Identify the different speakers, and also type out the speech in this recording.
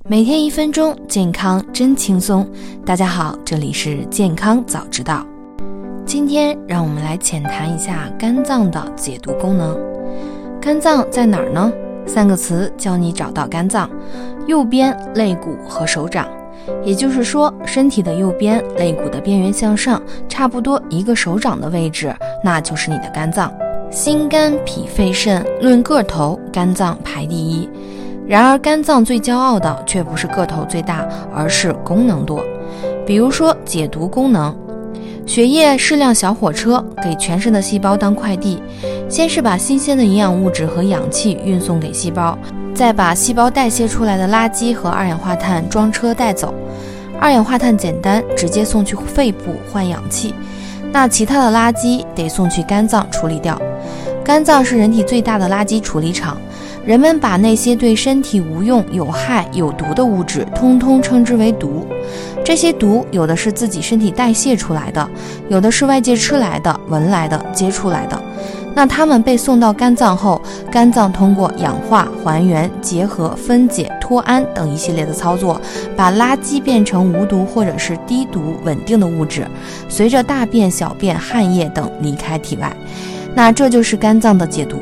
Speaker 1: 每天1分钟，健康真轻松。大家好，这里是健康早知道。今天让我们来浅谈一下肝脏的解毒功能。肝脏在哪儿呢？3个词教你找到肝脏：右边、肋骨和手掌。也就是说，身体的右边，肋骨的边缘向上，差不多1个手掌的位置，那就是你的肝脏。心肝脾肺肾论个头，肝脏排第1。然而肝脏最骄傲的却不是个头最大，而是功能多。比如说解毒功能，血液是辆小火车，给全身的细胞当快递，先是把新鲜的营养物质和氧气运送给细胞，再把细胞代谢出来的垃圾和二氧化碳装车带走。二氧化碳简单，直接送去肺部换氧气，那其他的垃圾得送去肝脏处理掉。肝脏是人体最大的垃圾处理厂，人们把那些对身体无用、有害、有毒的物质通通称之为毒。这些毒有的是自己身体代谢出来的，有的是外界吃来的、闻来的、接触来的。那它们被送到肝脏后，肝脏通过氧化、还原、结合、分解、脱氨等一系列的操作，把垃圾变成无毒或者是低毒稳定的物质，随着大便、小便、汗液等离开体外。那这就是肝脏的解毒